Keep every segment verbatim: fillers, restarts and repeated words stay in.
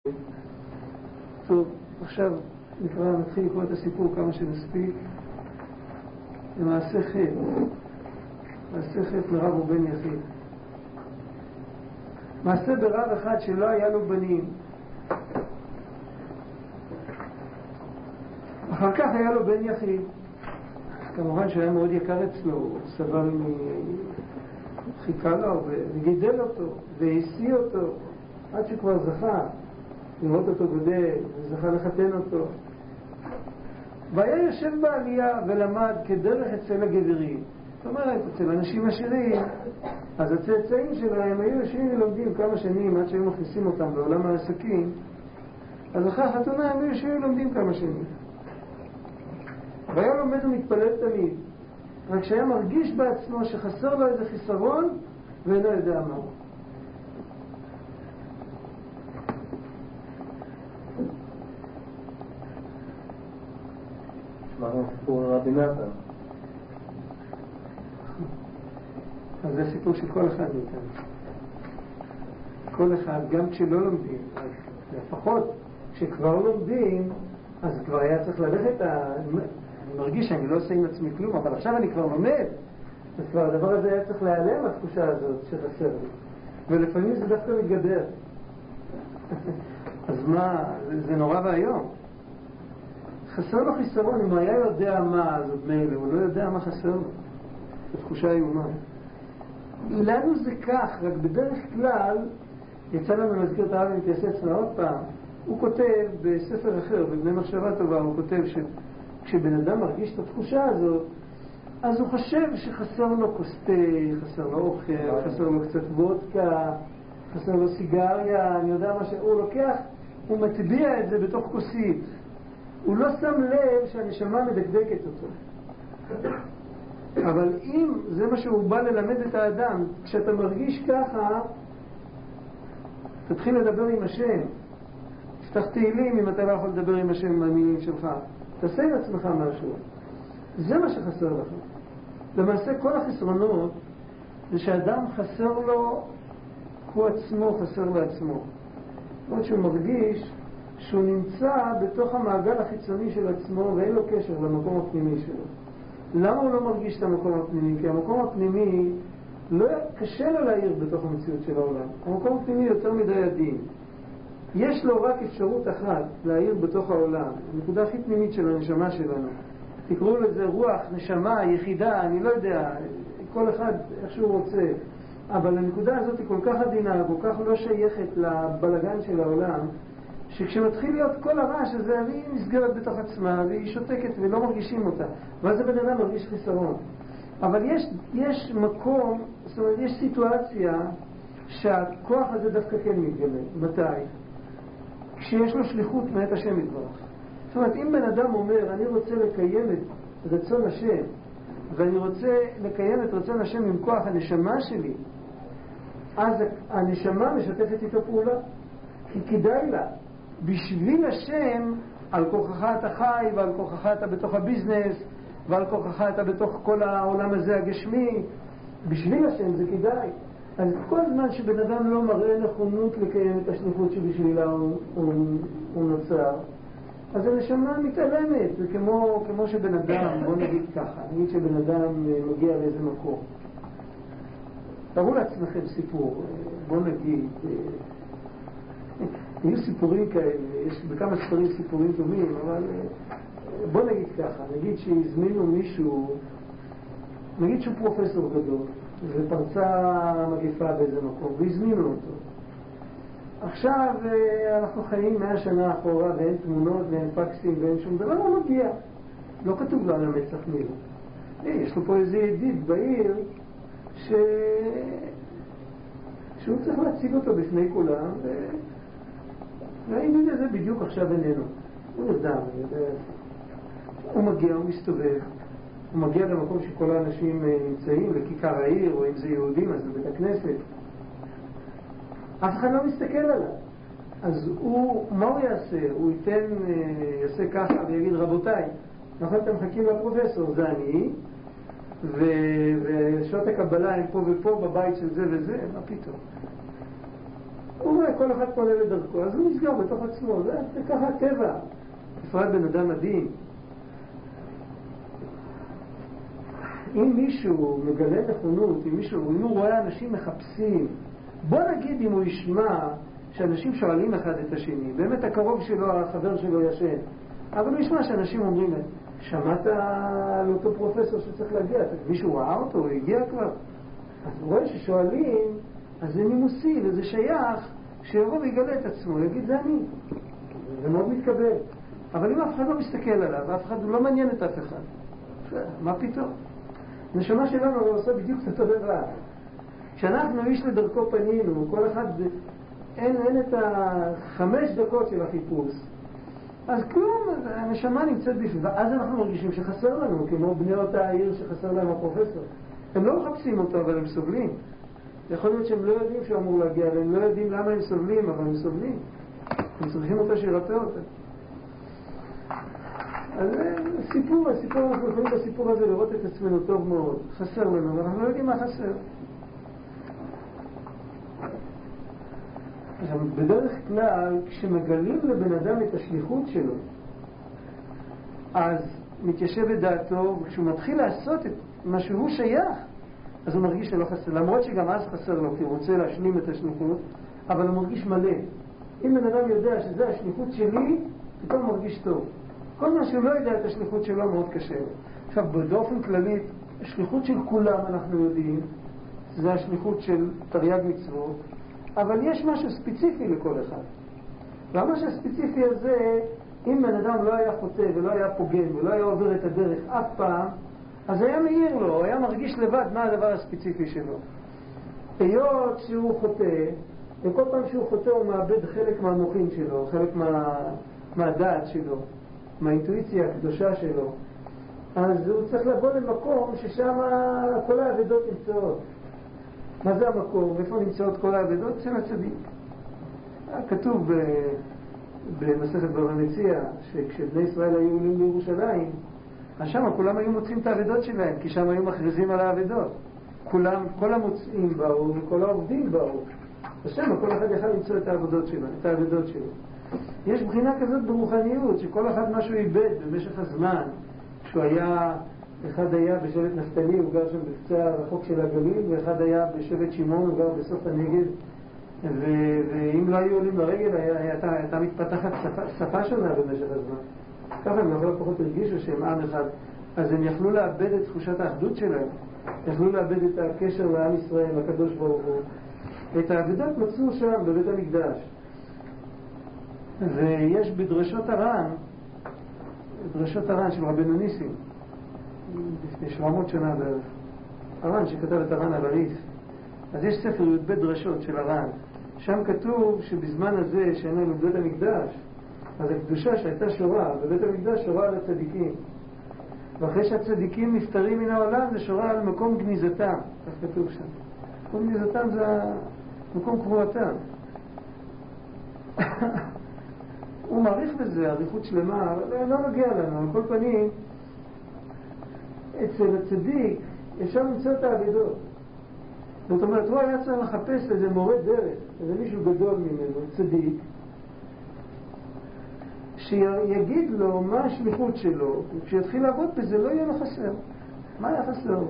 טוב, עכשיו נקרא, נתחיל לקרוא את הסיפור כמה שנספיק. למעשה חטא, מעשה חטא לרב ובן יחיד. מעשה ברב אחד שלא היה לו בנים, אחר כך היה לו בן יחיד. כמובן שהיה מאוד יקר אצלו, הוא סבל חיכה לו וגידל אותו והשיא אותו עד שכבר זכה לראות אותו גדל וזכה לחתן אותו, והיה יושב בעלייה ולמד כדרך אצל הגברים. זאת אומרת, אצל אנשים עשירים, אז הצאצאים שלהם היו יושבים ולומדים כמה שנים עד שהיו מכניסים אותם לעולם העסקים, אז אחרי החתונה הם היו יושבים ולומדים כמה שנים, והיה לומד ומתפלל תמיד, רק שהיה מרגיש בעצמו שחסר לו איזה חיסרון ואינו יודע מהו. שמענו סיפור רבי נתן. אז זה סיפור של כל אחד מאיתנו. כל אחד, גם כשלא לומדים, אז לפחות כשכבר לומדים, אז כבר היה צריך ללכת, אני מרגיש שאני לא עושה עם עצמי כלום, אבל עכשיו אני כבר לומד, אז כבר הדבר הזה היה צריך להיעלם, התחושה הזאת שחסר לי. ולפעמים זה דווקא מתגבר. אז מה, זה, זה נורא והיום. חסר לו חיסרון, אם הוא היה יודע מה זאת מילא, הוא לא יודע מה חסר לו. זו תחושה איומה. לנו זה כך, רק בדרך כלל, יצא לנו להזכיר את הרב מתייסס עוד פעם, הוא כותב בספר אחר, בבני מחשבה טובה, הוא כותב שכשבן אדם מרגיש את התחושה הזאת, אז הוא חושב שחסר לו קוסטי, חסר לו אוכל, חסר לו קצת וודקה, חסר לו סיגריה, אני יודע מה שהוא לוקח, הוא מטביע את זה בתוך כוסית. הוא לא שם לב שהנשמה מדקדקת אותו. אבל אם זה מה שהוא בא ללמד את האדם, כשאתה מרגיש ככה, תתחיל לדבר עם השם. תפתח תהילים אם אתה לא יכול לדבר עם השם מהמילים שלך. תעשה עם עצמך משהו. זה מה שחסר לך. למעשה כל החסרונות זה שאדם חסר לו, הוא עצמו חסר לעצמו. עוד שהוא מרגיש שהוא נמצא בתוך המעגל החיצוני של עצמו ואין לו קשר למקום הפנימי שלו. למה הוא לא מרגיש את המקום הפנימי? כי המקום הפנימי לא קשה לו להעיר בתוך המציאות של העולם. המקום הפנימי יותר מדי עדין. יש לו רק אפשרות אחת להעיר בתוך העולם, הנקודה הכי פנימית של הנשמה שלנו. תקראו לזה רוח, נשמה, יחידה, אני לא יודע, כל אחד איך שהוא רוצה. אבל הנקודה הזאת היא כל כך עדינה, כל כך לא שייכת לבלגן של העולם, שכשמתחיל להיות כל הרעש הזה, היא נסגרת בתוך עצמה, והיא שותקת ולא מרגישים אותה. ואז הבן אדם מרגיש חיסרון. אבל יש, יש מקום, זאת אומרת, יש סיטואציה שהכוח הזה דווקא כן מתגלה. מתי? כשיש לו שליחות מאת השם יתברך. זאת אומרת, אם בן אדם אומר, אני רוצה לקיים את רצון השם, ואני רוצה לקיים את רצון השם עם כוח הנשמה שלי, אז הנשמה משתפת איתו פעולה. כי כדאי לה. בשביל השם, על כוחך אתה חי, ועל כוחך אתה בתוך הביזנס, ועל כוחך אתה בתוך כל העולם הזה הגשמי. בשביל השם זה כדאי. אז כל זמן שבן אדם לא מראה נכונות לקיים את השליחות שבשבילה הוא, הוא, הוא נוצר, אז הנשמה מתעלמת. זה כמו, כמו שבן אדם, בוא נגיד ככה, נגיד שבן אדם מגיע לאיזה מקום. תראו לעצמכם סיפור, בוא נגיד, יהיו סיפורים כאלה, יש בכמה ספרים סיפורים דומים, אבל בוא נגיד ככה, נגיד שהזמינו מישהו, נגיד שהוא פרופסור גדול, ופרצה מגפה באיזה מקום, והזמינו אותו. עכשיו אנחנו חיים מאה שנה אחורה, ואין תמונות, ואין פקסים, ואין שום דבר, לא מגיע. לא כתוב לו על המצח מילה. יש לו פה איזה ידיד בעיר, ש... שהוא צריך להציג אותו בפני כולם, ו... והידיד הזה בדיוק עכשיו איננו. הוא נרדם, הוא מגיע, הוא מסתובב, הוא מגיע למקום שכל האנשים נמצאים, לכיכר העיר, או אם זה יהודים, אז לבית הכנסת. אף אחד לא מסתכל עליו. אז הוא, מה הוא יעשה? הוא ייתן, יעשה ככה ויגיד, רבותיי, נכון אתם מחכים לפרופסור, זה אני, ושעות הקבלה הם פה ופה בבית של זה וזה, מה פתאום? הוא רואה כל אחד פונה לדרכו, אז הוא נסגר בתוך עצמו, זה, זה ככה הטבע. בפרט בן אדם מדהים. אם מישהו מגלה נכונות, אם מישהו, אם הוא רואה אנשים מחפשים, בוא נגיד אם הוא ישמע שאנשים שואלים אחד את השני, באמת הקרוב שלו, החבר שלו ישן, אבל הוא ישמע שאנשים אומרים, שמעת על אותו פרופסור שצריך להגיע, מישהו ראה אותו, הוא הגיע כבר. אז הוא רואה ששואלים, אז זה נימוסי וזה שייך, שיבוא ויגלה את עצמו, יגיד זה אני. זה מאוד מתקבל. אבל אם אף אחד לא מסתכל עליו, אף אחד לא מעניין את אף אחד, מה פתאום? הנשמה שלנו עושה בדיוק את אותו דבר. כשאנחנו איש לדרכו פנינו, כל אחד, אין, אין את החמש דקות של החיפוש, אז כלום, הנשמה נמצאת בפנים, ואז אנחנו מרגישים שחסר לנו, כמו בני אותה העיר שחסר להם הפרופסור. הם לא מחפשים אותו, אבל הם סובלים. יכול להיות שהם לא יודעים שהוא אמור להגיע, והם לא יודעים למה הם סובלים, אבל הם סובלים. הם צריכים אותו שירפא אותם. אז סיפור, הסיפור, אנחנו יכולים בסיפור הזה לראות את עצמנו טוב מאוד. חסר לנו, אבל אנחנו לא יודעים מה חסר. עכשיו, בדרך כלל, כשמגלים לבן אדם את השליחות שלו, אז מתיישב את דעתו, וכשהוא מתחיל לעשות את מה שהוא שייך, אז הוא מרגיש שלא חסר. למרות שגם אז חסר לו, כי הוא רוצה להשלים את השליחות, אבל הוא מרגיש מלא. אם בן אדם יודע שזה השליחות שלי, פתאום מרגיש טוב. כל מה שהוא לא יודע את השליחות שלו מאוד קשה. עכשיו, באופן כללי, השליחות של כולם אנחנו יודעים, זה השליחות של תרי"ג מצוות, אבל יש משהו ספציפי לכל אחד. והמשהו הספציפי הזה, אם בן אדם לא היה חוטא ולא היה פוגם ולא היה עובר את הדרך אף פעם, אז היה מאיר לו, הוא היה מרגיש לבד מה הדבר הספציפי שלו. היות שהוא חוטא, וכל פעם שהוא חוטא הוא מאבד חלק מהמוחים שלו, חלק מה, מהדעת שלו, מהאינטואיציה הקדושה שלו, אז הוא צריך לבוא למקום ששם כל העבדות נמצאות. מה זה המקום? איפה נמצאות כל העבדות? אצל הצדיק. כתוב במסכת בבא מציעא שכשבני ישראל היו עולים לירושלים, אז שם כולם היו מוצאים את העבדות שלהם, כי שם היו מכריזים על העבדות. כולם, כל המוצאים באו וכל העובדים באו. אז שם כל אחד יכל למצוא את העבדות שלו, את העבדות שלו. יש בחינה כזאת ברוחניות, שכל אחד משהו איבד במשך הזמן. כשהוא היה, אחד היה בשבט נפתלי, הוא גר שם בקצה הרחוק של הגליל, ואחד היה בשבט שמעון, הוא גר בסוף הנגב. ו- ואם לא היו עולים לרגל, הייתה, הייתה מתפתחת שפה, שפה שונה במשך הזמן. ככה הם לא פחות הרגישו שהם עם אחד. אז הם יכלו לאבד את תחושת האחדות שלהם. יכלו לאבד את הקשר לעם ישראל, לקדוש ברוך הוא. את העבודת מצאו שם בבית המקדש. ויש בדרשות הר"ן, דרשות הר"ן של רבנו ניסים, לפני שבע מאות שנה בערך, הר"ן שכתב את הר"ן הרי"ף, אז יש ספר י"ב דרשות של הר"ן, שם כתוב שבזמן הזה שהיינו בבית המקדש, אז הקדושה שהייתה שורה בבית המקדש שורה על הצדיקים, ואחרי שהצדיקים נפטרים מן העולם זה שורה על מקום גניזתם, כך כתוב שם. מקום גניזתם זה מקום קבועתם. הוא מעריך בזה, עריכות שלמה, אבל לא נגיע לנו. על כל פנים, אצל הצדיק אפשר למצוא את העבודות. זאת אומרת, הוא היה צריך לחפש איזה מורה דרך, איזה מישהו גדול ממנו, צדיק, שיגיד לו מה השליחות שלו, וכשיתחיל לעבוד בזה לא יהיה לו חסר. מה היה חסר?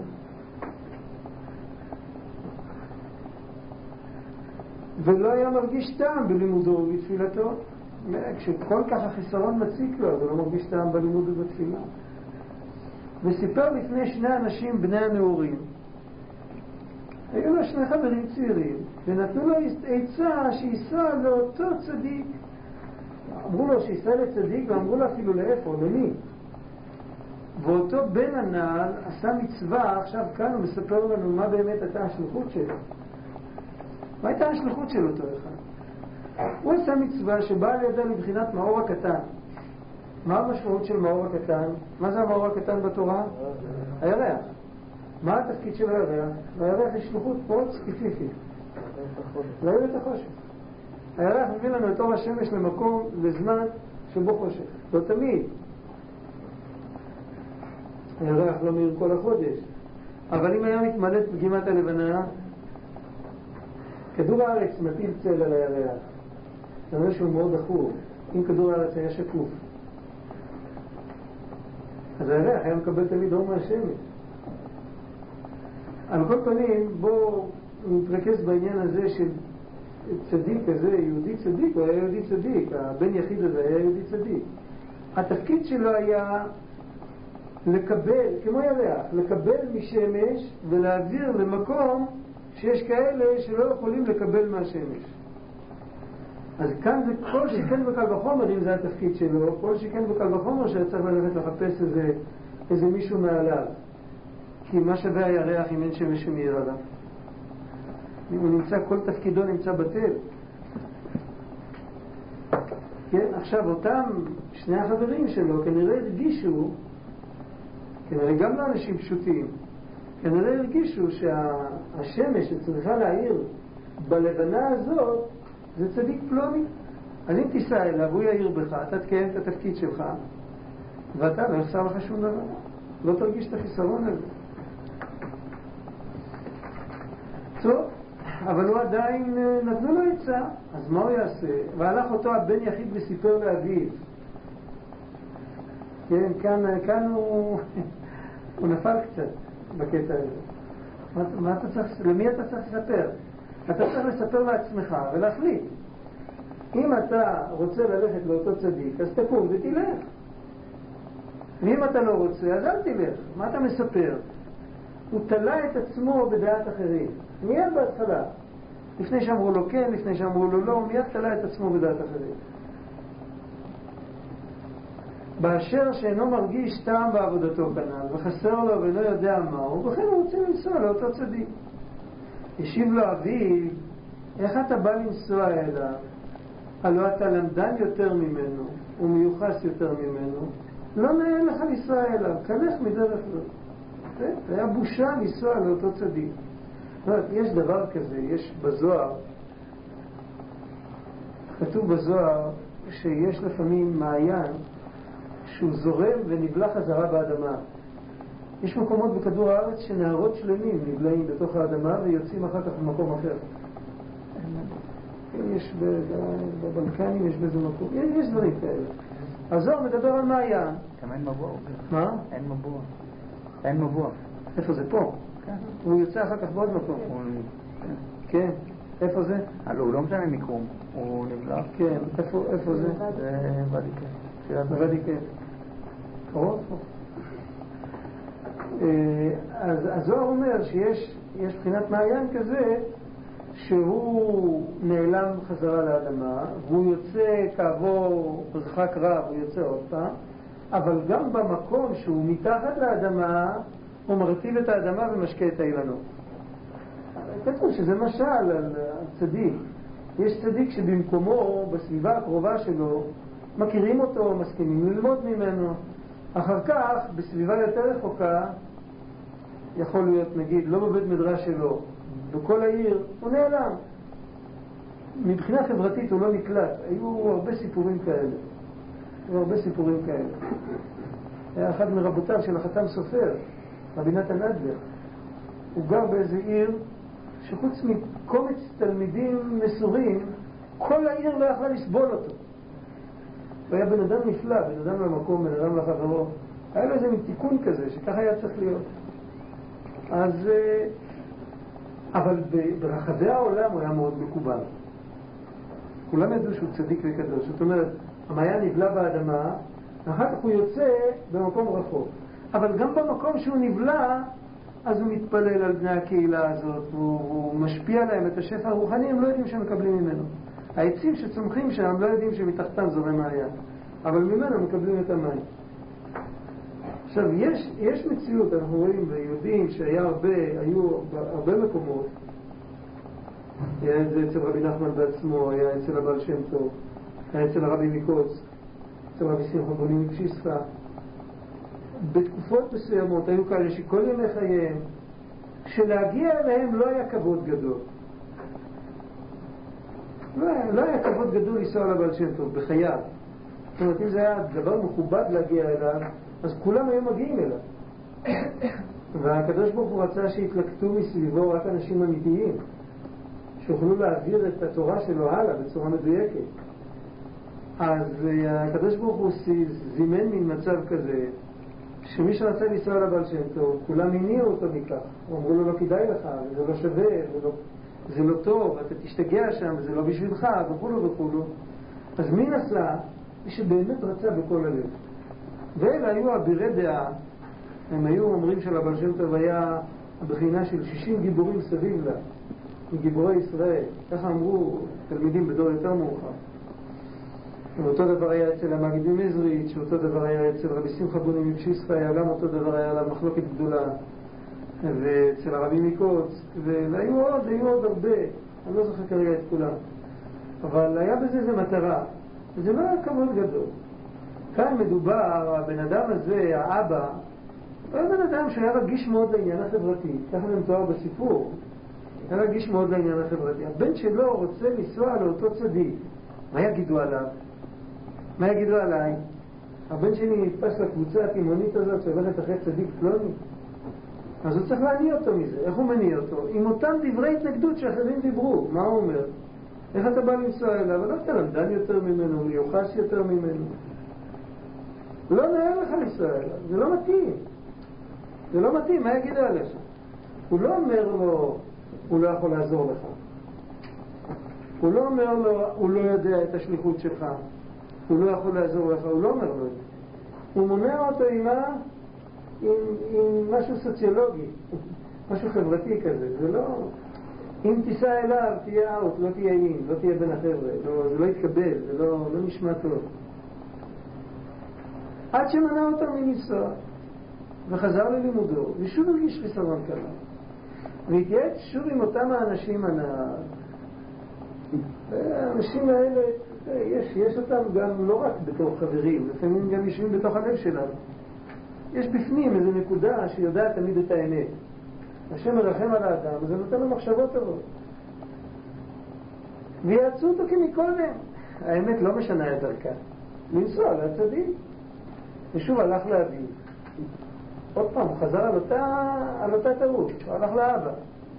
ולא היה מרגיש טעם בלימודו ובתפילתו. כשכל כך החיסרון מציק לו, אז הוא לא מרגיש טעם בלימוד ובתפילה. וסיפר לפני שני אנשים בני הנעורים, היו לו שני חברים צעירים, ונתנו לו עצה שיסע לאותו צדיק. אמרו לו שיסע לצדיק, ואמרו לו אפילו לאיפה, למי. ואותו בן הנעל עשה מצווה, עכשיו כאן הוא מספר לנו מה באמת הייתה השליחות שלו. מה הייתה השליחות של אותו אחד? הוא עשה מצווה שבאה לידה לבחינת מאור הקטן. מה המשמעות של מאור הקטן? מה זה המאור הקטן בתורה? הירח. מה התפקיד של הירח? הירח היא שליחות מאוד ספציפית. להאיר את החושך. הירח מביא לנו את אור השמש למקום, לזמן שבו חושך. לא תמיד. הירח לא מאיר כל החודש. אבל אם היה מתמלאת פגימת הלבנה, כדור הארץ מטיל צל על הירח. זה אומר שהוא מאוד דחור. אם כדור הארץ היה שקוף, אז הירח היה מקבל תמיד אור מהשמש. על כל פנים, בואו נתרכז בעניין הזה של צדיק הזה, יהודי צדיק, הוא היה יהודי צדיק, הבן יחיד הזה היה יהודי צדיק. התפקיד שלו היה לקבל, כמו ירח, לקבל משמש ולהעביר למקום שיש כאלה שלא יכולים לקבל מהשמש. אז כאן זה כל שכן וקל וחומר, אם זה התפקיד שלו, כל שכן וקל וחומר שצריך ללכת לחפש איזה, איזה מישהו מעליו. כי מה שווה הירח אם אין שמש שמאיר עליו? אם הוא נמצא, כל תפקידו נמצא בטל. כן, עכשיו אותם שני החברים שלו כנראה הרגישו, כנראה גם לאנשים פשוטים, כנראה הרגישו שהשמש שצריכה להאיר בלבנה הזאת זה צדיק פלוני. אז אם תיסע אליו, הוא יאיר בך, אתה תקיים את התפקיד שלך, ואתה לא יחסר לך שום דבר. לא תרגיש את החיסרון הזה. טוב, אבל הוא עדיין נתנו לו עצה, אז מה הוא יעשה? והלך אותו הבן יחיד וסיפר לאביו. כן, כאן, כאן הוא, הוא נפל קצת בקטע הזה. מה, מה אתה צריך, למי אתה צריך לספר? אתה צריך לספר לעצמך ולהחליט. אם אתה רוצה ללכת לאותו צדיק, אז תקום ותלך. ואם אתה לא רוצה, אז אל תלך. מה אתה מספר? הוא תלה את עצמו בדעת אחרים. מיד בהתחלה. לפני שאמרו לו כן, לפני שאמרו לו לא, הוא מיד תלה את עצמו בדעת אחרים. באשר שאינו מרגיש טעם בעבודתו כנ"ל, וחסר לו ולא יודע מהו, וכן הוא רוצה לנסוע לאותו צדיק. השיב לו אביו, איך אתה בא לנסוע אליו? הלא אתה למדן יותר ממנו, ומיוחס יותר ממנו, לא נהיה לך לנסוע אליו, כלך מדרך לו. זה היה בושה לנסוע לאותו צדיק. יש דבר כזה, יש בזוהר, כתוב בזוהר שיש לפעמים מעיין שהוא זורם ונבלע חזרה באדמה. יש מקומות בכדור הארץ שנהרות שלמים נבלעים בתוך האדמה ויוצאים אחר כך במקום אחר. יש בבלקנים, יש באיזה מקום, יש דברים כאלה. הזוהר מדבר על מעיין. גם אין מבוא. מה? אין מבוא. אין מבוא. איפה זה? פה? כן. הוא יוצא אחר כך בעוד מקום. כן. איפה זה? הלו, הוא לא משנה מיקום. הוא נבלע. כן. איפה זה? זה ודיקה. ודיקה. קרוב פה. אז הזוהר אומר שיש יש בחינת מעיין כזה שהוא נעלם חזרה לאדמה והוא יוצא כעבור מרחק רב, הוא יוצא עוד פעם, אבל גם במקום שהוא מתחת לאדמה הוא מרטיב את האדמה ומשקה את האילנות. כתוב שזה משל על צדיק. יש צדיק שבמקומו, בסביבה הקרובה שלו, מכירים אותו, מסכימים ללמוד ממנו. אחר כך, בסביבה יותר רחוקה, יכול להיות, נגיד, לא בבית מדרש שלו, בכל העיר, הוא נעלם. מבחינה חברתית הוא לא נקלט. היו הרבה סיפורים כאלה. היו הרבה סיפורים כאלה. היה אחד מרבותיו של החתם סופר, רבי נתן אדלר. הוא גר באיזה עיר שחוץ מקומץ תלמידים מסורים, כל העיר לא יכלה לסבול אותו. הוא היה בן אדם נפלא, בן אדם למקום, בן אדם לחברו. היה לו איזה תיקון כזה, שככה היה צריך להיות. אז, אבל ברחבי העולם הוא היה מאוד מקובל. כולם ידעו שהוא צדיק וקדוש. זאת אומרת, המעיין נבלע באדמה, אחר כך הוא יוצא במקום רחוק. אבל גם במקום שהוא נבלע, אז הוא מתפלל על בני הקהילה הזאת, הוא, הוא משפיע עליהם את השפע הרוחני, הם לא יודעים שהם מקבלים ממנו. העצים שצומחים שם לא יודעים שמתחתם זורם מעיין, אבל ממנו מקבלים את המים. עכשיו, יש, יש מציאות, אנחנו רואים ויודעים שהיה הרבה, היו הרבה מקומות, היה את זה אצל רבי נחמן בעצמו, היה אצל הבעל שם טוב, היה אצל הרבי מקוץ, אצל רבי שמחון בוני מפשיסחה. בתקופות מסוימות היו כאלה שכל ימי חייהם, שלהגיע אליהם לא היה כבוד גדול. לא היה, לא היה כבוד גדול לנסוע לבעל שם טוב, בחייו. זאת אומרת, אם זה היה דבר מכובד להגיע אליו, אז כולם היו מגיעים אליו. והקדוש ברוך הוא רצה שהתלקטו מסביבו רק אנשים אמיתיים, שיוכלו להעביר את התורה שלו הלאה בצורה מדויקת. אז הקדוש ברוך הוא זימן מן מצב כזה, שמי שרצה לנסוע לבעל שם טוב, כולם הניעו אותו מכך. אמרו לו, לא כדאי לך, זה לא שווה, זה לא, זה לא טוב, אתה תשתגע שם, זה לא בשבילך, וכולו וכולו. אז מי נסע? מי שבאמת רצה בכל הלב. ואלה היו אבירי דעה, הם היו אומרים שלבעל שם טוב היה הבחינה של שישים גיבורים סביב לה, מגיבורי ישראל. ככה אמרו תלמידים בדור יותר מאוחר. ואותו דבר היה אצל המגיד ממזריץ', ואותו דבר היה אצל רבי שמחה בוני מפשיסחיה, גם אותו דבר היה עליו מחלוקת גדולה, ואצל הרבי מקוץ, והיו עוד, היו עוד הרבה, אני לא זוכר כרגע את כולם. אבל היה בזה איזו מטרה, וזה לא היה כבוד גדול. כאן מדובר, הבן אדם הזה, האבא, הוא היה בן אדם שהיה רגיש מאוד לעניין החברתי, ככה זה מתואר בסיפור, היה רגיש מאוד לעניין החברתי. הבן שלו רוצה לנסוע לאותו צדיק, מה יגידו עליו? מה יגידו עליי? הבן שלי נתפס לקבוצה התימונית הזאת שהולכת אחרי צדיק פלוני. אז הוא צריך להניע אותו מזה. איך הוא מניע אותו? עם אותם דברי התנגדות שאחרים דיברו. מה הוא אומר? איך אתה בא לנסוע אליו? לא אתה למדן יותר ממנו, מיוחס יותר ממנו. לא נראה לך לנסוע אליו. זה לא מתאים. זה לא מתאים. מה יגידו עליך? הוא לא אומר לו, הוא לא יכול לעזור לך. הוא לא אומר לו, הוא לא יודע את השליחות שלך. הוא לא יכול לעזור לך, הוא לא אומר לו את זה. הוא מונע אותו עם, מה? עם, עם משהו סוציולוגי, משהו חברתי כזה. זה לא... אם תיסע אליו, תהיה אאוט, לא תהיה אין, לא תהיה בין החבר'ה. לא, זה לא יתקבל, זה לא, לא נשמע טוב. עד שמנע אותו מניסוע, וחזר ללימודו, ושוב הרגיש חיסרון כזה. והתייעץ שוב עם אותם האנשים הנער. האנשים האלה, יש, יש אותם גם לא רק בתור חברים, לפעמים גם יושבים בתוך הלב שלנו. יש בפנים איזו נקודה שיודעת תמיד את האמת. השם מרחם על האדם, אז זה נותן לו מחשבות טובות. ויעצו אותו כמקודם. האמת לא משנה את דרכה. לנסוע להצדיק. ושוב הלך לאביו. עוד פעם, הוא חזר על אותה, על אותה טעות. הוא הלך לאבא.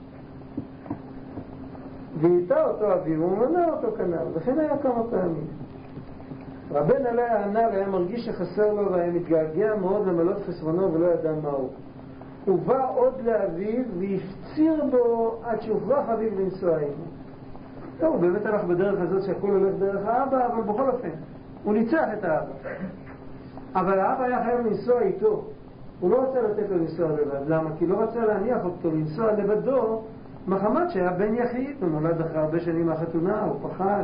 ואיתה אותו אביו, הוא מנע אותו כנר, וכן היה כמה פעמים. רבן עליה הנער היה מרגיש שחסר לו והיה מתגעגע מאוד למלות חסרונו ולא ידע מהו. הוא בא עוד לאביו והפציר בו עד שהוכרח אביו לנסוע עמו. טוב, הוא באמת הלך בדרך הזאת שהכל הולך דרך האבא, אבל בכל אופן, הוא ניצח את האבא. אבל האבא היה חייב לנסוע איתו. הוא לא רצה לתת לו לנסוע לבד. למה? כי לא רצה להניח אותו לנסוע לבדו, מחמת שהיה בן יחיד, הוא נולד אחרי הרבה שנים מהחתונה, הוא פחד.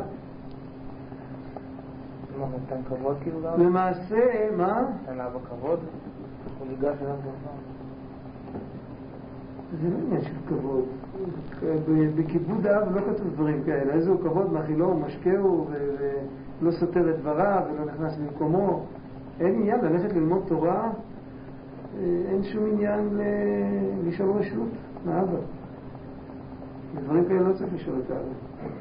מה, נתן כבוד כאילו לאבא? למעשה, מה? נתן לאבא כבוד? הוא ניגש אליו כבוד? זה לא עניין של כבוד. בכיבוד האב לא כתוב דברים כאלה. איזה הוא כבוד, מאכילו, משקהו, ולא סותר את דבריו, ולא נכנס במקומו. אין עניין ללכת ללמוד תורה, אין שום עניין לשאול רשות מאבא. דברים כאלה לא צריך לשאול את האבא.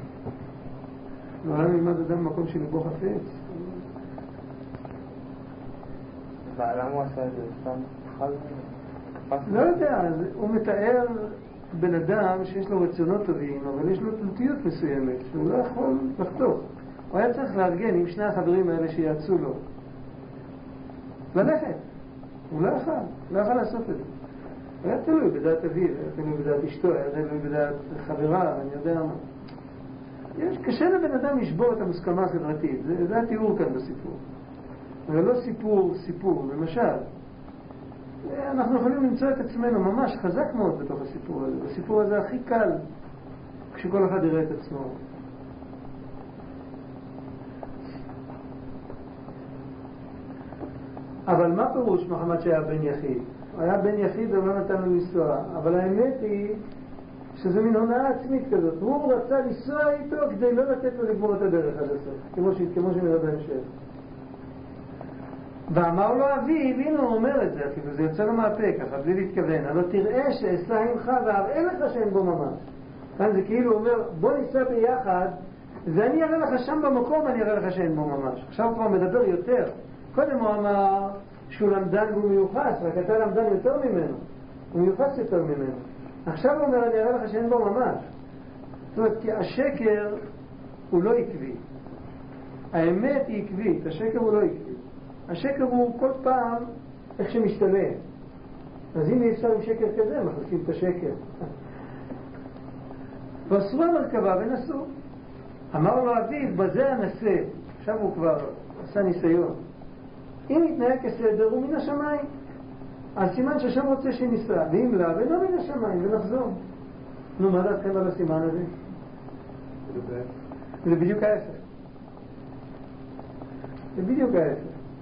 לעולם ילמד אדם במקום שליבו חפץ. למה הוא עשה את זה? סתם חל? לא יודע, הוא מתאר בן אדם שיש לו רצונות טובים, אבל יש לו תלותיות מסוימת, שהוא לא יכול לחתוך. הוא היה צריך לארגן עם שני החברים האלה שיעצו לו. ללכת. הוא לא יכול, לא יכול לעשות את זה. היה תלוי בדעת אביו, היה תלוי בדעת אשתו, היה תלוי בדעת חברה, אני יודע מה. יש, קשה לבן אדם לשבור את המוסכמה החברתית, זה, זה התיאור כאן בסיפור. אבל לא סיפור, סיפור, למשל. אנחנו יכולים למצוא את עצמנו ממש חזק מאוד בתוך הסיפור הזה. בסיפור הזה הכי קל כשכל אחד יראה את עצמו. אבל מה פירוש מחמד שהיה בן יחיד? הוא היה בן יחיד ולא נתן לו לנסוע. אבל האמת היא שזה מין הונאה עצמית כזאת. הוא רצה לנסוע איתו כדי לא לתת לו לגמור את הדרך עד הסוף. כמו, ש... כמו שנראה בהמשך. ואמר לו אביו, הנה הוא אומר את זה אפילו, זה יוצא לו מהפה ככה, בלי להתכוון. אבל תראה שאסע עמך ואראה לך שאין בו ממש. כאן זה כאילו אומר, בוא ניסע ביחד, ואני אראה לך שם במקום, אני אראה לך שאין בו ממש. עכשיו כבר מדבר יותר. קודם הוא אמר שהוא למדן והוא מיוחס, רק אתה למדן יותר ממנו. הוא מיוחס יותר ממנו. עכשיו הוא אומר, אני אראה לך שאין בו ממש. זאת אומרת, כי השקר הוא לא עקבי. האמת היא עקבית, השקר הוא לא עקבי. השקר הוא כל פעם איך שמשתלם. אז אם אפשר עם שקר כזה, מחליפים את השקר. ועשו המרכבה ונסו. אמר לו אביו, בזה הנסה. עכשיו הוא כבר עשה ניסיון. אם יתנהג כסדר הוא מן השמיים. אז סימן ששם רוצה שניסה, ואם לא, ולא מן השמיים, ונחזור. נו, מה דעתכם על הסימן הזה? זה בדיוק ההפך. זה בדיוק ההפך.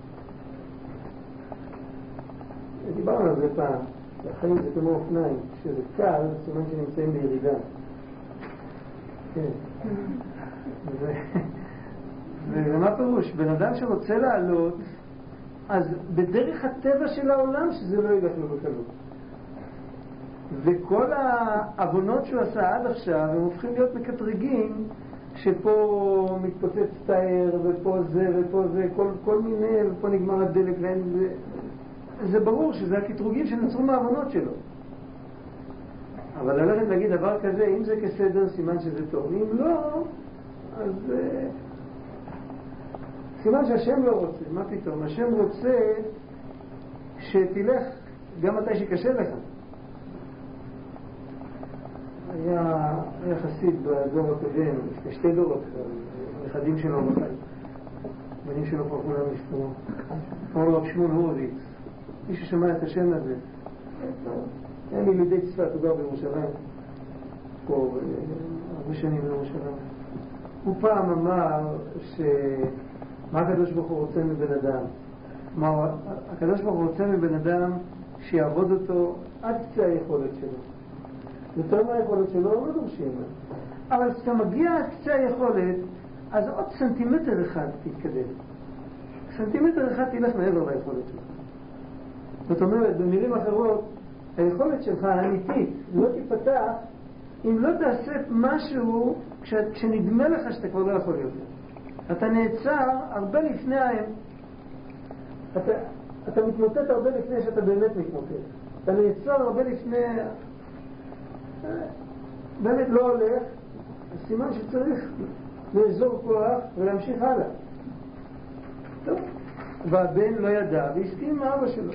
דיברנו על זה פעם. החיים זה כמו אופניים. כשזה קל, סימן שנמצאים בירידה. כן. ומה פירוש? בן אדם שרוצה לעלות, אז בדרך הטבע של העולם שזה לא ילך לו בקלות. וכל העוונות שהוא עשה עד עכשיו הם הופכים להיות מקטרגים, שפה מתפוצץ תאר ופה זה ופה זה, כל, כל מיני, ופה נגמר הדלק, זה, זה ברור שזה הקטרוגים שנצרו מהעוונות שלו. אבל ללכת להגיד דבר כזה, אם זה כסדר סימן שזה טוב, אם לא, אז סימן שהשם לא רוצה. מה פתאום? השם רוצה שתלך גם מתי שקשה לך. היה, היה חסיד בדור הקודם, שתי דורות, נכדים שלו בחיים, בנים שלו כבר כולם נפטרו. אמר לו רב שמואל הורוביץ, מי ששמע את השם הזה, היה מלידי צפת, הוא גר בירושלים, פה הרבה שנים בירושלים. הוא פעם אמר ש... מה הקדוש ברוך הוא רוצה מבן אדם? מה, הקדוש ברוך הוא רוצה מבן אדם שיעבוד אותו עד קצה היכולת שלו. יותר מהיכולת שלו לא דורשים. אבל כשאתה מגיע עד קצה היכולת, אז עוד סנטימטר אחד תתקדם. סנטימטר אחד תלך מעבר ליכולת שלך. זאת אומרת, במילים אחרות, היכולת שלך האמיתית לא תיפתח אם לא תעשה משהו כש, כשנדמה לך שאתה כבר לא יכול יותר. אתה נעצר הרבה לפני ההם. אתה, אתה מתמוטט הרבה לפני שאתה באמת מתמוטט. אתה נעצר הרבה לפני... באמת לא הולך, אז סימן שצריך לאזור כוח ולהמשיך הלאה. טוב. והבן לא ידע והסכים מאבא שלו.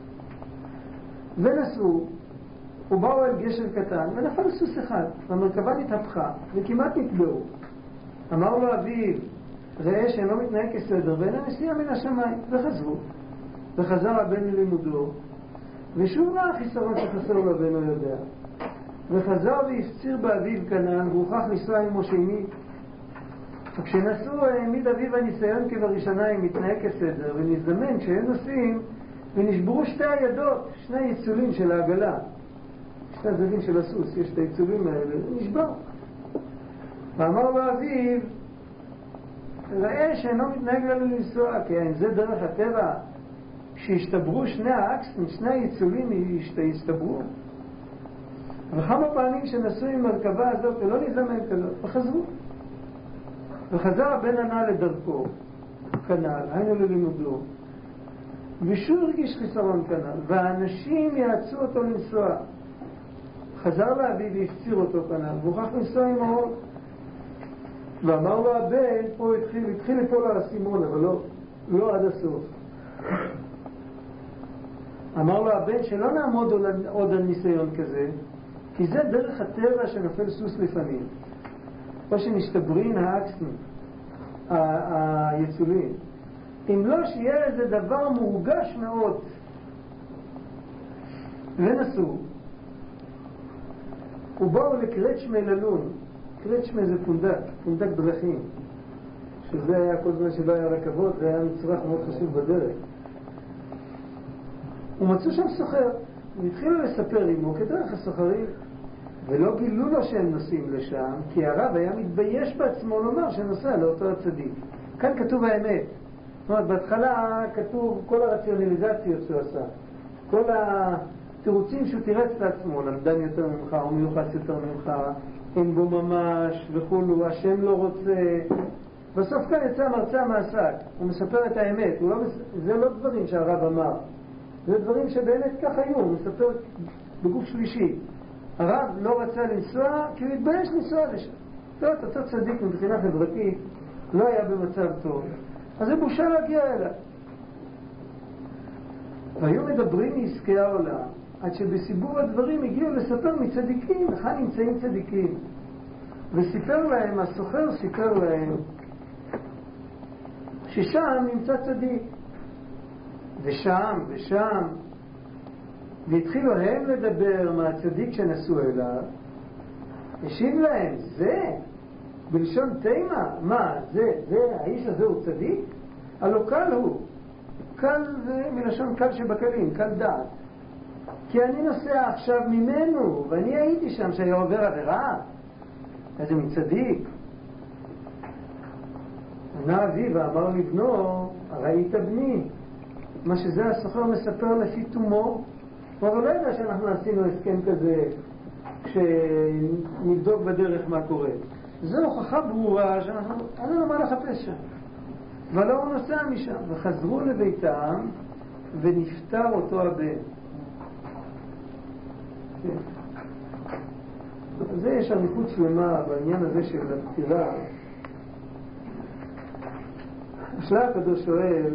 ונסעו, ובאו על גשר קטן, ונפל סוס אחד, והמרכבה נתהפכה, וכמעט נתבעו. אמר לו אביו, ראה שאינו מתנהג כסדר, ואינה נסיעה מן השמיים, וחזרו. וחזר הבן ללימודו, ושוב ראה חיסרון שחסר לו הבן לא יודע. וחזר והפציר באביו כנען, והוכח לנסוע עמו שנית. וכשנסעו העמיד אביו הניסיון כבראשונה אם מתנהג כסדר, ונזדמן כשהם נוסעים, ונשברו שתי הידות, שני היצולים של העגלה. שני הזווים של הסוס, יש את היצולים האלה, נשבר. ואמר לו אביו, ראה שאינו מתנהג לנו לנסוע, כי אם זה דרך הטבע, שהשתברו שני האקסטים, שני היצולים השתברו. וכמה פעמים שנסעו עם מרכבה הזאת ולא נזמן כזאת, וחזרו. וחזר הבן הנע לדרכו, כנל, היינו ללימודו, ושוב הרגיש חיסרון כנל, והאנשים יעצו אותו לנסוע. חזר לאביו והפציר אותו כנל, והוכח לנסוע עם האור. ואמר לו הבן, פה התחיל, התחיל ליפול על הסימון, אבל לא, לא עד הסוף. אמר לו הבן שלא נעמוד עוד על ניסיון כזה, כי זה דרך הטבע שנופל סוס לפנים. או שנשתברין האקסים, היצולים. אם לא שיהיה איזה דבר מורגש מאוד. ונסו. ובאו לקרצ'מי ללון. קרצ'מי זה פונדק, פונדק דרכים. שזה היה כל זמן שלא היה רכבות, זה היה מצרך מאוד חשוב בדרך. ומצאו שם סוחר. והתחילו לספר עמו כדרך הסוחרים. ולא גילו לו שהם נוסעים לשם, כי הרב היה מתבייש בעצמו לומר שנוסע לאותו הצדיק. כאן כתוב האמת. זאת אומרת, בהתחלה כתוב כל הרציונליזציות שהוא עשה. כל התירוצים שהוא תירץ לעצמו, למדן יותר ממך, או מיוחס יותר ממך, אין בו ממש, וכולו, השם לא רוצה. בסוף כאן יצא מרצה מעסק. הוא מספר את האמת. הוא לא, זה לא דברים שהרב אמר. זה דברים שבאמת כך היו. הוא מספר בגוף שלישי. הרב לא רצה לנסוע כי הוא התבייש לנסוע לשם. לא, אותו צדיק מבחינה חברתית לא היה במצב טוב, אז זה בושה להגיע אליו. והיו מדברים מעסקי העולם, עד שבסיבור הדברים הגיעו לספר מצדיקים, היכן נמצאים צדיקים. וסיפר להם, הסוחר סיפר להם, ששם נמצא צדיק. ושם, ושם, והתחילו הם לדבר מהצדיק שנסו אליו, השיב להם, זה, בלשון תימה, מה, זה, זה, האיש הזה הוא צדיק? הלא קל הוא. קל זה מלשון קל שבקלים, קל דעת. כי אני נוסע עכשיו ממנו, ואני הייתי שם שהיה עובר עבירה. אז הוא צדיק. ענה אביו ואמר לבנו, ראית בני. מה שזה הסוחר מספר לפי תומו, אבל לא יודע שאנחנו עשינו הסכם כזה שנבדוק בדרך מה קורה. זו הוכחה ברורה שאנחנו, אין לנו מה לחפש שם. ולא הוא נוסע משם, וחזרו לביתם ונפטר אותו הבן. זה יש אריכות שלמה בעניין הזה של הפטירה. השלה הקדוש שואל,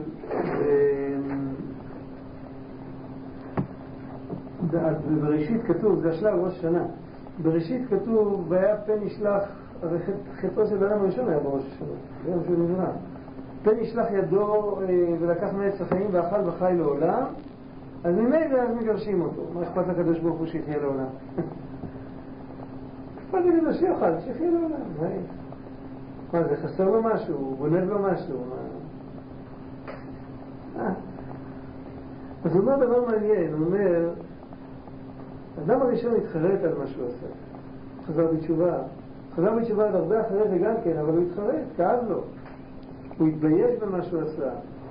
בראשית כתוב, זה השלה ראש שנה, בראשית כתוב, והיה פן נשלח, הרי חטאו של אדם הראשון היה בראש השנה, זה מה שהוא נברא. פן נשלח ידו ולקח מעץ החיים ואכל וחי לעולם, אז ממילא אז מגרשים אותו. מה אכפת לקדוש ברוך הוא שיחיה לעולם? אכפת לי לו שיאכל, שיחיה לעולם. מה, זה חסר לו משהו? הוא גונב לו משהו? אז הוא אומר דבר מעניין, הוא אומר, האדם הראשון התחרט על מה שהוא עשה. חזר בתשובה. חזר בתשובה עד הרבה אחרי זה גם כן, אבל הוא התחרט, כאב לו. הוא התבייש במה שהוא עשה.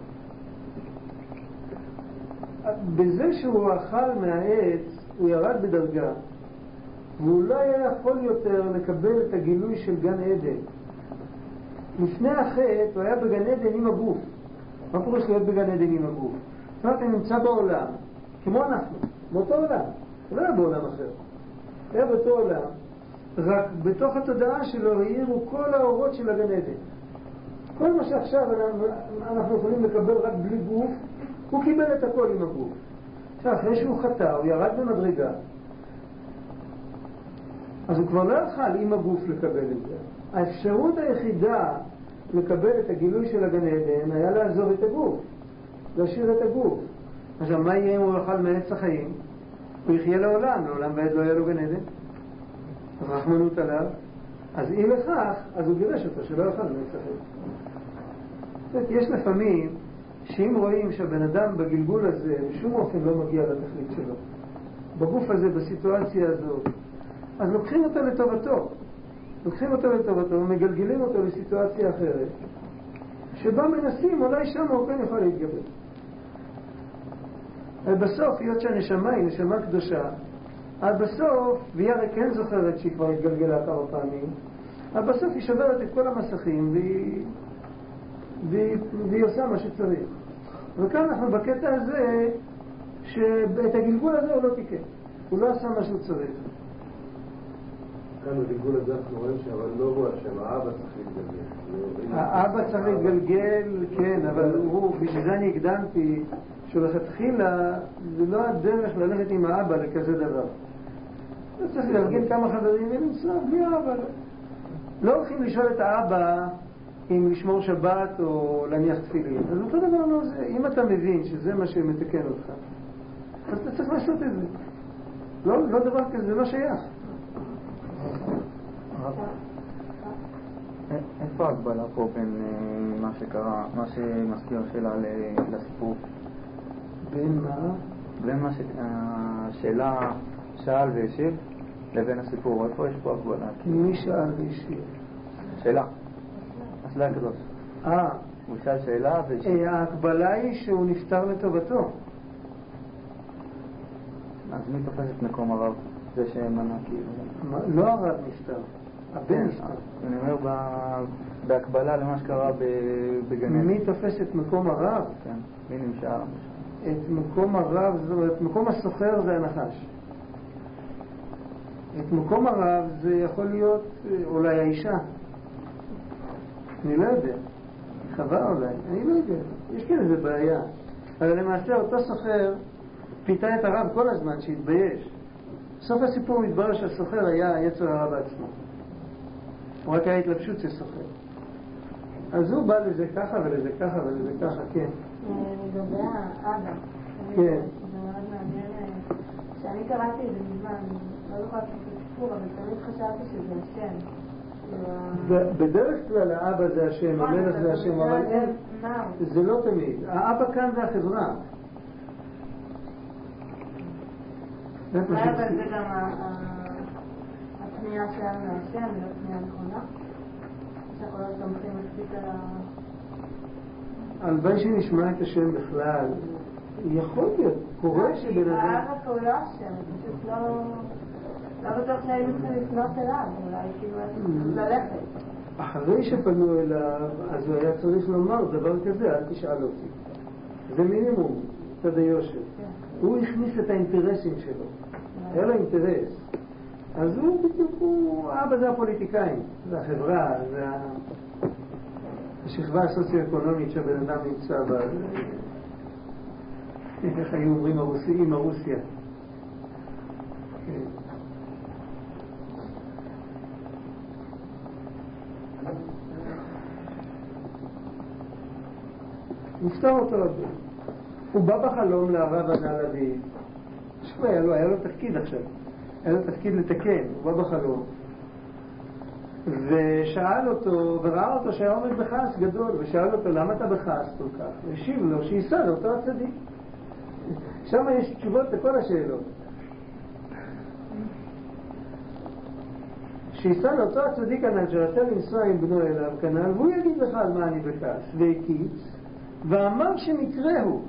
בזה שהוא אכל מהעץ, הוא ירד בדרגה. והוא לא היה יכול יותר לקבל את הגילוי של גן עדן. לפני החטא הוא היה בגן עדן עם הגוף. מה פירוש להיות בגן עדן עם הגוף? זאת אומרת, הוא נמצא בעולם, כמו אנחנו, באותו עולם. הוא לא היה בעולם אחר. הוא היה באותו עולם, רק בתוך התודעה שלו העירו כל האורות של הגן עדן. כל מה שעכשיו אנחנו יכולים לקבל רק בלי גוף, הוא קיבל את הכל עם הגוף. עכשיו, אחרי שהוא חטא, הוא ירד במדרגה. אז הוא כבר לא יוכל עם הגוף לקבל את זה. האפשרות היחידה לקבל את הגילוי של הגן עדן היה לעזוב את הגוף, להשאיר את הגוף. עכשיו, מה יהיה אם הוא יאכל מעץ החיים? הוא יחיה לעולם, לעולם ועד לא יהיה לו גן עדן. רחמנות עליו. אז אי לכך, אז הוא גירש אותו, שלא יאכל מעץ החיים. יש לפעמים שאם רואים שהבן אדם בגלגול הזה בשום אופן לא מגיע לתכלית שלו, בגוף הזה, בסיטואציה הזאת, אז לוקחים אותו לטובתו. לוקחים אותו לטובתו ומגלגלים אותו לסיטואציה אחרת, שבה מנסים, אולי שם הוא כן יכול להתגבר. בסוף, היות שהנשמה היא נשמה קדושה, עד בסוף, והיא הרי כן זוכרת שהיא כבר התגלגלה כמה פעמים, עד בסוף היא שוברת את כל המסכים והיא, והיא, והיא עושה מה שצריך. וכאן אנחנו בקטע הזה, שאת הגלגול הזה הוא לא תיקן. הוא לא עשה מה שהוא צריך. כאן בגלגול הזה אנחנו רואים אבל לא הוא השם, האבא צריך להתגלגל. האבא צריך להתגלגל, כן, אבל הוא, בשביל זה אני הקדמתי, שלכתחילה זה לא הדרך ללכת עם האבא לכזה דבר. לא צריך להרגן כמה חברים ולנסוע בלי האבא. לא הולכים לשאול את האבא אם לשמור שבת או להניח תפילין. אז אותו דבר לא זה. אם אתה מבין שזה מה שמתקן אותך, אז אתה צריך לעשות את זה. לא, לא דבר כזה, זה לא שייך. איפה ההגבלה פה בין מה שקרה, מה שמזכיר שלה לסיפור? בין מה? בין מה שהשאלה שאל והשיב לבין הסיפור, איפה יש פה הגבלה? מי שאל והשיב? שאלה, השאלה הקדוש. אה. הוא שאל שאלה והשיב. ההגבלה היא שהוא נפטר לטובתו. אז מי תופס את מקום הרב? זה שמנה כאילו... לא הרב נפטר, הבן נפטר. אני אומר בהקבלה למה שקרה בגנן. מי תופס את מקום הרב? כן, מי נמשל? את מקום הרב, את מקום הסוחר זה הנחש. את מקום הרב זה יכול להיות אולי האישה. אני לא יודע. חווה אולי, אני לא יודע. יש כאן איזה בעיה. אבל למעשה אותו סוחר פיתה את הרב כל הזמן שהתבייש. בסוף הסיפור מתברר שהסוחר היה יצר הרב עצמו. הוא רק היה התלבשות של סוחר. אז הוא בא לזה ככה ולזה ככה ולזה ככה, כן. לגבי האבא. כן. זה מאוד מעניין. כשאני קראתי את זה מזמן, לא זוכרת את הסיפור, אבל תמיד חשבתי שזה השם. בדרך כלל האבא זה השם, המלך זה השם, אבל אין, זה לא תמיד. האבא כאן זה החברה. אולי אבל זה גם הפנייה שלנו להשם, ולא פנייה נכונה? שאנחנו לא סומכים מספיק על ה... הלוואי שנשמע את השם בכלל. יכול להיות, קורה שבן אדם... האבא פה הוא לא השם, פשוט לא... לא בטוח שהיינו צריכים לפנות אליו, אולי כאילו ללכת. אחרי שפנו אליו, אז הוא היה צריך לומר דבר כזה, אל תשאל אותי. זה מינימום, צד היושר. הוא הכניס את האינטרסים שלו. היה לו אינטרס. אז הוא בדיוק, הוא, האבא זה הפוליטיקאים, זה החברה, זה השכבה הסוציו-אקונומית שהבן אדם נמצא בה. איך היו אומרים הרוסים, הרוסיה. נפטר אותו רבי. הוא בא בחלום לרב הנעלבי. שוב היה לו, היה לו תפקיד עכשיו. היה לו תפקיד לתקן. הוא בא בחלום. ושאל אותו, וראה אותו שהיה עומד בכעס גדול, ושאל אותו למה אתה בכעס כל כך? והשיב לו שייסע לאותו הצדיק. שם יש תשובות לכל השאלות. שייסע לאותו הצדיק הנ"ל שרצה לנסוע עם בנו אליו כנ"ל, והוא יגיד לך על מה אני בכעס. והקיץ, ואמר שמקרה הוא.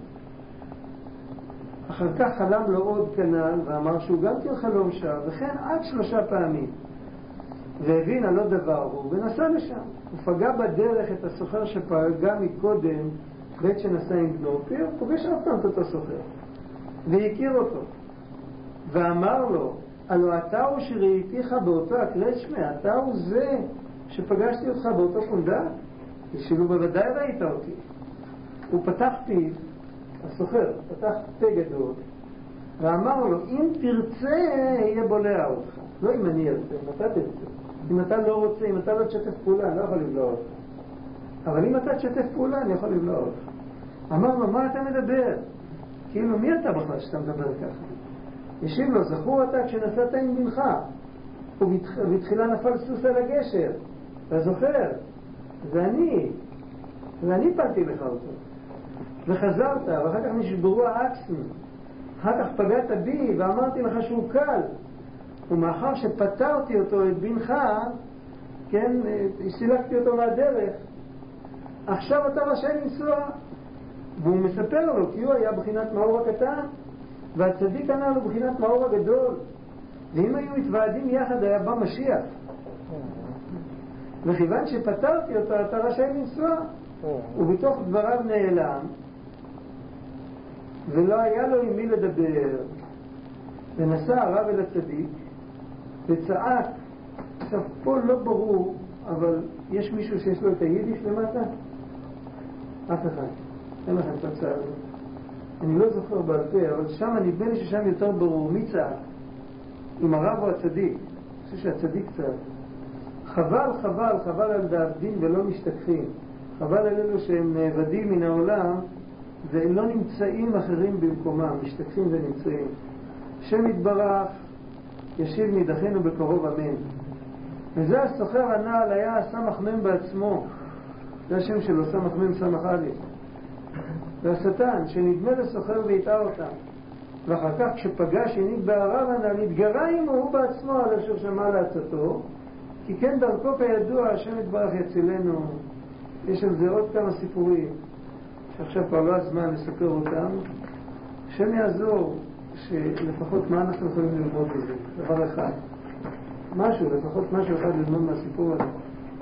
אחר כך חלם לו עוד כנ"ל, ואמר שהוא גם כן חלום שם, וכן עד שלושה פעמים. והבין על עוד דבר הוא, ונסע לשם. הוא פגע בדרך את הסוחר שפגע מקודם, בעת שנסע עם בנו, הוא פוגש עוד פעם את אותו סוחר. והכיר אותו. ואמר לו, הלא אתה הוא שראיתיך באותו הקראת שמי, אתה הוא זה שפגשתי אותך באותו פונדק? ושאילו בוודאי ראית אותי. הוא פתח פיו, הסוחר, פתח פה גדול, ואמר לו, אם תרצה, יהיה בולע אותך. לא אם אני ארצה, אם אתה תרצה. אם אתה לא רוצה, אם אתה לא תשתף פעולה, אני לא יכול לבלוע אותך. אבל אם אתה תשתף פעולה, אני יכול לבלוע אותך. אמר לו, מה אתה מדבר? כאילו, מי אתה בכלל שאתה מדבר ככה? ישיב לו, זכור אתה כשנסעת עם בנך, ובתחילה נפל סוס על הגשר. אתה זוכר? זה אני. ואני פלתי לך אותו. וחזרת, ואחר כך נשברו האקסים. אחר כך פגעת בי, ואמרתי לך שהוא קל. ומאחר שפטרתי אותו, את בנך, כן, סילקתי אותו מהדרך, עכשיו אתה רשאי לנסוע. והוא מספר לו, כי הוא היה בחינת מאור הקטן, והצדיק ענה לו בחינת מאור הגדול. ואם היו מתוועדים יחד, היה בא משיח. וכיוון שפטרתי אותו, אתה רשאי לנסוע. ובתוך דבריו נעלם, ולא היה לו עם מי לדבר. ונסע הרב אל הצדיק, וצעק. עכשיו, פה לא ברור, אבל יש מישהו שיש לו את היידיש למטה? אף אחד. אין לכם את הצעה הזאת. אני לא זוכר בעל פה, אבל שם נדמה לי ששם יותר ברור. מי צעק? אם הרב או הצדיק? אני חושב שהצדיק צעק. חבל, חבל, חבל על דאבדין ולא משתכחים. חבל על אלו שהם נאבדים מן העולם ולא נמצאים אחרים במקומם. משתכחים ונמצאים. השם יתברך ישיב נידחנו בקרוב אמן. וזה הסוחר הנעל היה סמך מם בעצמו. זה השם שלו, סמך מם סמך א'. והשטן שנדמה לסוחר והטעה אותם. ואחר כך כשפגע שנית בערב הנעל נתגרה עמו הוא בעצמו על אשר שמע לעצתו. כי כן דרכו כידוע השם יתברך יצילנו. יש על זה עוד כמה סיפורים שעכשיו כבר לא הזמן לספר אותם. השם יעזור שלפחות מה אנחנו יכולים ללמוד מזה. דבר אחד, משהו, לפחות משהו אחד ללמוד מהסיפור הזה.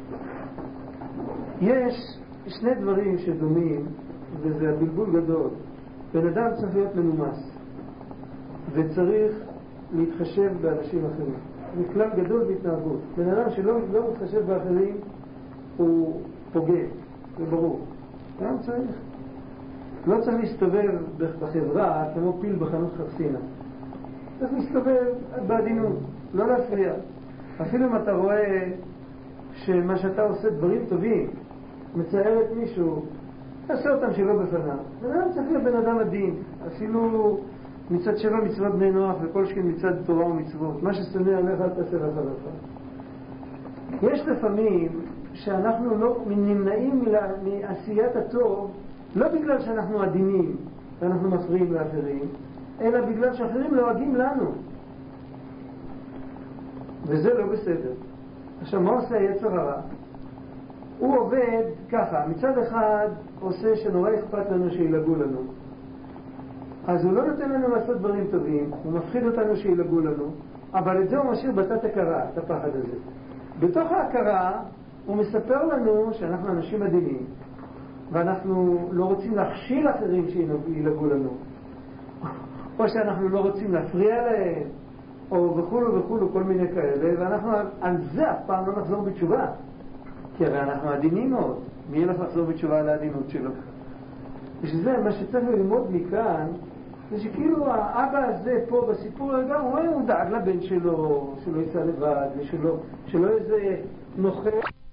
יש שני דברים שדומים, וזה הבלבול גדול. בן אדם צריך להיות מנומס וצריך להתחשב באנשים אחרים. זה כלל גדול בהתנהגות. בן אדם שלא לא מתחשב באחרים הוא פוגע, זה ברור. גם צריך. לא צריך להסתובב בחברה כמו פיל בחנות חרסינה. צריך להסתובב בעדינות, לא להפריע. אפילו אם אתה רואה שמה שאתה עושה דברים טובים, מצער את מישהו, תעשה אותם שלא בפניו. בן אדם צריך להיות בן אדם עדין, אפילו מצד שבע מצוות בני נוח וכל שכן מצד תורה ומצוות. מה ששונא עליך אל תעשה לחברך. יש לפעמים שאנחנו לא נמנעים מעשיית הטוב, לא בגלל שאנחנו עדינים ואנחנו מפריעים לאחרים, אלא בגלל שאחרים לועגים לנו. וזה לא בסדר. עכשיו, מה עושה היצר הרע? הוא עובד ככה, מצד אחד עושה שנורא אכפת לנו שילגעו לנו. אז הוא לא נותן לנו לעשות דברים טובים, הוא מפחיד אותנו שילגעו לנו, אבל את זה הוא משאיר בתת הכרה, את הפחד הזה. בתוך ההכרה הוא מספר לנו שאנחנו אנשים עדינים, ואנחנו לא רוצים להכשיל אחרים שילגעו לנו, או שאנחנו לא רוצים להפריע להם, או וכולו וכולו, כל מיני כאלה, ואנחנו על זה אף פעם לא נחזור בתשובה, כי הרי אנחנו עדינים מאוד. מי ילך לחזור בתשובה על העדינות שלו? ושזה מה שצריך ללמוד מכאן, זה שכאילו האבא הזה פה בסיפור גם הוא, הוא דאג לבן שלו, שלא יצא לבד, ושלא שלא איזה נוכל